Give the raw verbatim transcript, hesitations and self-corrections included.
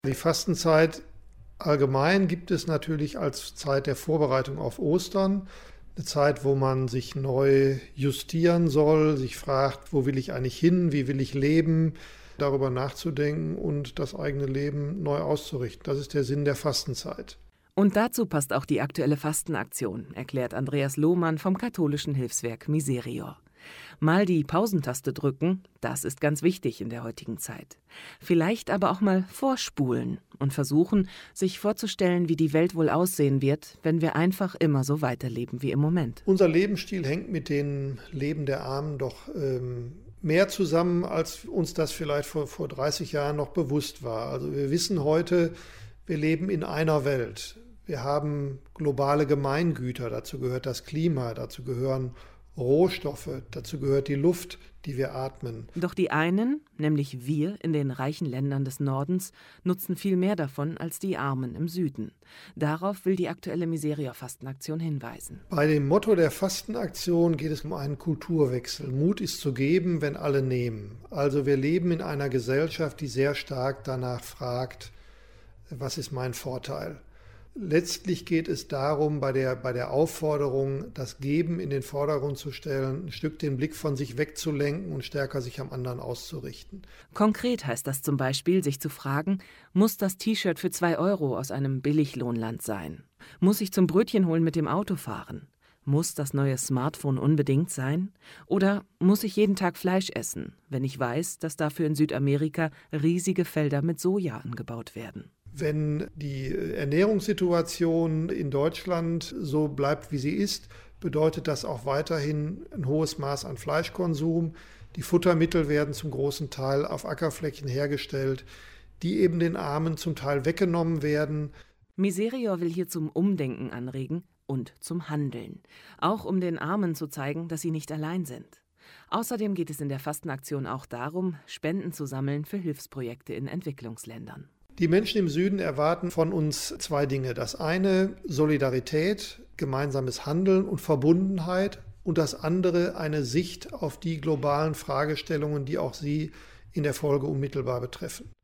Die Fastenzeit allgemein gibt es natürlich als Zeit der Vorbereitung auf Ostern. Eine Zeit, wo man sich neu justieren soll, sich fragt, wo will ich eigentlich hin, wie will ich leben, darüber nachzudenken und das eigene Leben neu auszurichten. Das ist der Sinn der Fastenzeit. Und dazu passt auch die aktuelle Fastenaktion, erklärt Andreas Lohmann vom katholischen Hilfswerk Miserior. Mal die Pausentaste drücken, das ist ganz wichtig in der heutigen Zeit. Vielleicht aber auch mal vorspulen und versuchen, sich vorzustellen, wie die Welt wohl aussehen wird, wenn wir einfach immer so weiterleben wie im Moment. Unser Lebensstil hängt mit dem Leben der Armen doch ähm, mehr zusammen, als uns das vielleicht vor, vor dreißig Jahren noch bewusst war. Also wir wissen heute, wir leben in einer Welt. Wir haben globale Gemeingüter, dazu gehört das Klima, dazu gehören Rohstoffe, dazu gehört die Luft, die wir atmen. Doch die einen, nämlich wir in den reichen Ländern des Nordens, nutzen viel mehr davon als die Armen im Süden. Darauf will die aktuelle Miserior-Fastenaktion hinweisen. Bei dem Motto der Fastenaktion geht es um einen Kulturwechsel. Mut ist zu geben, wenn alle nehmen. Also wir leben in einer Gesellschaft, die sehr stark danach fragt, was ist mein Vorteil? Letztlich geht es darum, bei der, bei der Aufforderung, das Geben in den Vordergrund zu stellen, ein Stück den Blick von sich wegzulenken und stärker sich am anderen auszurichten. Konkret heißt das zum Beispiel, sich zu fragen, muss das T-Shirt für zwei Euro aus einem Billiglohnland sein? Muss ich zum Brötchen holen mit dem Auto fahren? Muss das neue Smartphone unbedingt sein? Oder muss ich jeden Tag Fleisch essen, wenn ich weiß, dass dafür in Südamerika riesige Felder mit Soja angebaut werden? Wenn die Ernährungssituation in Deutschland so bleibt, wie sie ist, bedeutet das auch weiterhin ein hohes Maß an Fleischkonsum. Die Futtermittel werden zum großen Teil auf Ackerflächen hergestellt, die eben den Armen zum Teil weggenommen werden. Miserior will hier zum Umdenken anregen und zum Handeln. Auch um den Armen zu zeigen, dass sie nicht allein sind. Außerdem geht es in der Fastenaktion auch darum, Spenden zu sammeln für Hilfsprojekte in Entwicklungsländern. Die Menschen im Süden erwarten von uns zwei Dinge. Das eine Solidarität, gemeinsames Handeln und Verbundenheit und das andere eine Sicht auf die globalen Fragestellungen, die auch sie in der Folge unmittelbar betreffen.